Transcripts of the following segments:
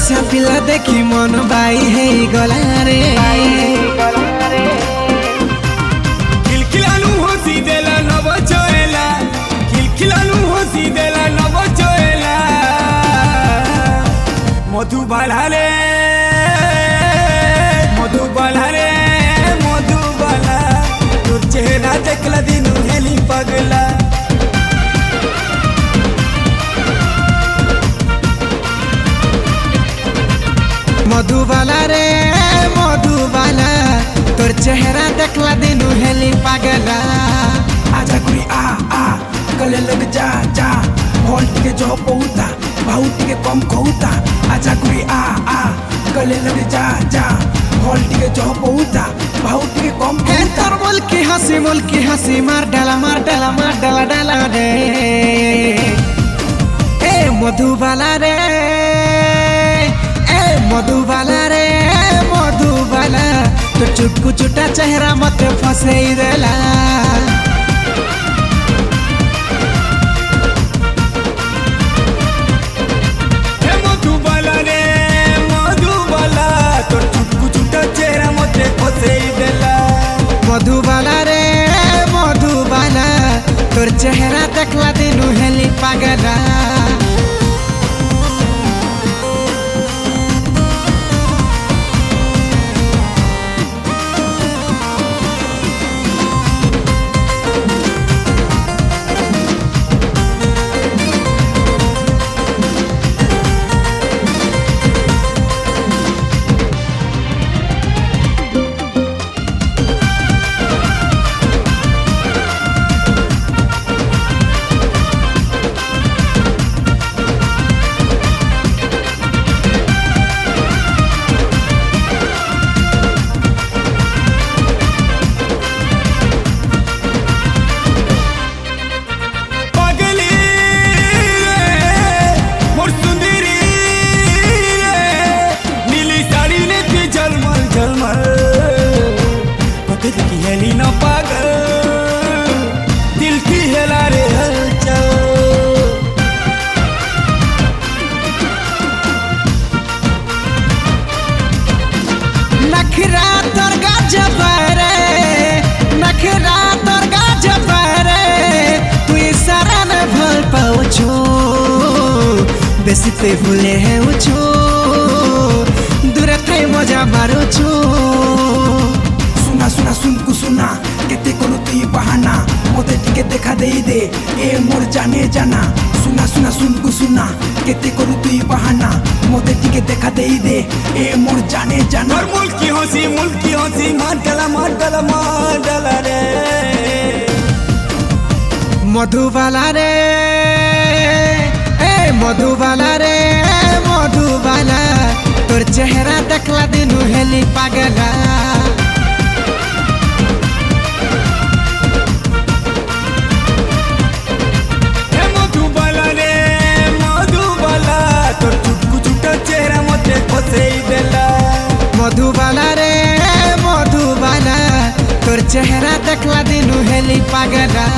बरसा पिला देखी मन बाई है गला रे खिलखिलानु हसी देला नव चोएला खिलखिलानु हसी देला नव चोएला मधुबाला रे मधुबाला तोर चेहरा देखला दिनु हेली पगला मधुबाला रे मधुबाला तोर चेहरा देखला दिनु हेली पागला आजा गुरी आ गले लग जा जा होल्ट के जो पहुता बहुत के कम कहूता आजा गुरी आ गले लग जा जा होल्ट के जो पहुता बहुत के कम है तोर मुल्की हंसी मार डाला डाला रे ए मधुबाला रे मधुबाला तो चुटकू चुटा चेहरा मत फसे देला मधुबाला रे मधुबाला तो चुटकू चुटा चेहरा मत फसे देला मधुबाला रे मधुबाला तोर चेहरा देखला दिनु हेली पागला हेली न पागल दिल की हेला रे हलचल नखरा तोर गजब रे तू इशारा न भल पाओ छो बेसी ते भूले है उछो दूर थे मजा मारो छो सुना केते करू तू बहाना मोते टिके देखा दे दे ए मोर जाने जाना सुना केते करू तू बहाना मोते टिके देखा दे दे ए मोर जाने जाना और मुल्की हंसी मार डाला रे मधुबाला रे मधुबाला तोर चेहरा देखला दिनु हेली पागला मधुबाला रे मधुबाला तोर चेहरा देखला दिनु हेली पागला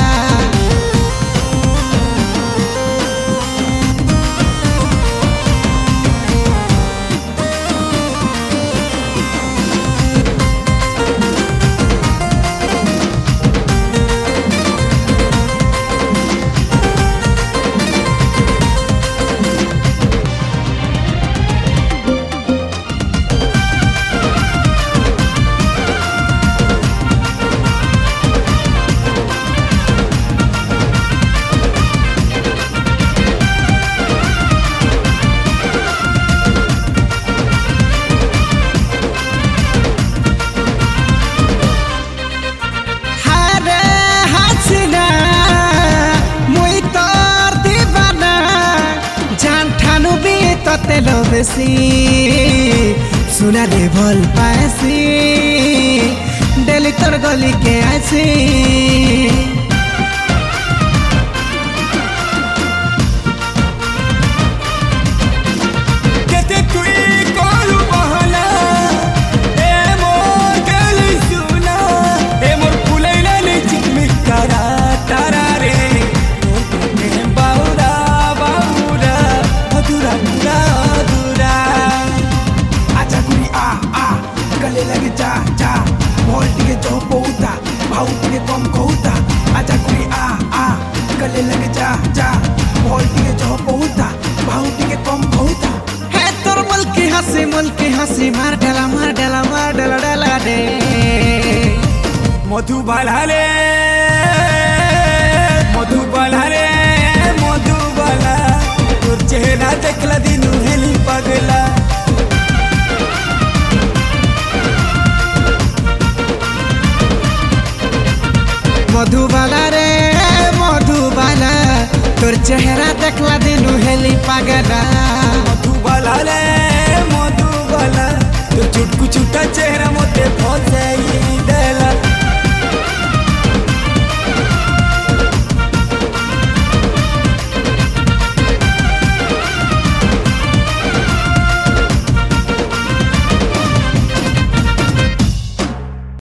तेलो बेसी सुना रे भल पासी डेली तोर गली के आसी केते तुई कोलू बहला ए मोर गली सुना ए मोर फुलैला नि चिकमिक करा तारा रे बाउरा मधुरा हंसी मुल के हंसी मार डाला मार डाला मार डाला डाला रे मधुबाला रे मधुबाला रे मधुबाला तोर चेहरा देखला दिनु हेली पगला मधुबाला रे मधुबाला तोर चेहरा देखला